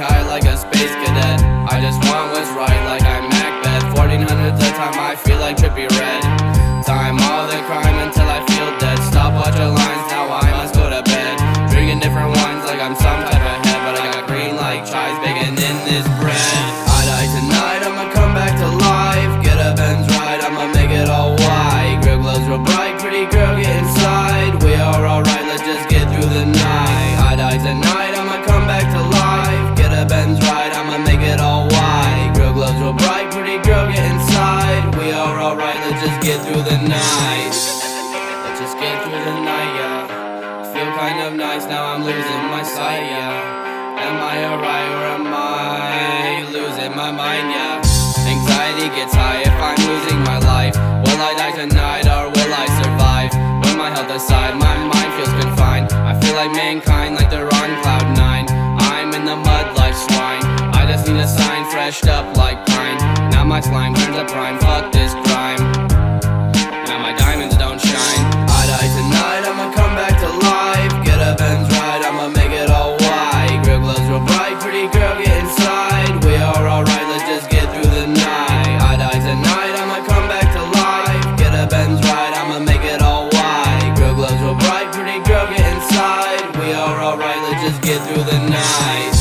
high like a space cadet. I just want what's right like I'm Macbeth. 1400 the time I feel like Trippie Redd. Time all the crime until I feel dead. Stop watching lines, now I must go to bed. Drinking different wines like I'm some type of head, but I got green like chives baking in this bread. I die tonight, I'ma come back to life. Get a Benz ride, I'ma make it all white. Grill glows real bright, pretty girl get inside. We are alright, let's just get through the night. I die tonight, I'ma come back to life. Get a Benz ride, I'ma make it all white. Grill glows real bright, pretty girl get inside. We are alright, let's just get through the night. Let's just get through the night, yeah. Feel kind of nice, now I'm losing my sight, yeah. Am I alright or am I losing my mind, yeah? Anxiety gets high if I'm losing my life. Will I die tonight or will I survive? When my health aside, my mind feels confined. I feel like mankind, like they're on cloud 9. I'm in the mud like swine. I just need a sign, freshed up like pine. Now my slime turns to prime, fuck this crime. Now my diamonds don't shine. I die tonight, I'ma come back to life. Get a Benz ride, I'ma make it all white. Grill glows real bright, pretty girl get inside. We are alright, let's just get through the night. I die tonight, I'ma come back to life. Get a Benz ride, I'ma make it all white. Grill glows real bright, pretty girl get inside. We are alright, let's just get through the night.